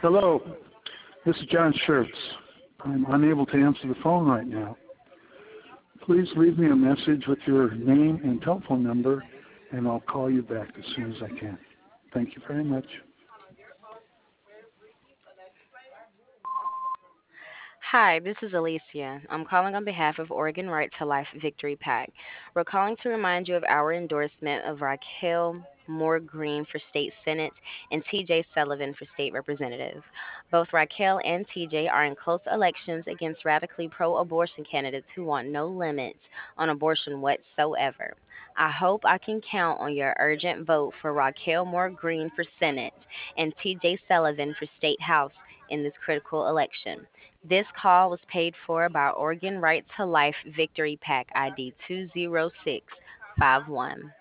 Hello, this is John Schertz. I'm unable to answer the phone right now. Please leave me a message with your name and telephone number, and I'll call you back as soon as I can. Thank you very much. Hi, this is Alicia. I'm calling on behalf of Oregon Right to Life Victory PAC. We're calling to remind you of our endorsement of Raquel Moore Green for state senate and TJ Sullivan for state representative. Both Raquel and TJ are in close elections against radically pro abortion candidates who want no limits on abortion whatsoever. I hope I can count on your urgent vote for Raquel Moore Green for Senate and TJ Sullivan for State House in this critical election. This call was paid for by Oregon Right to Life Victory PAC ID 20651.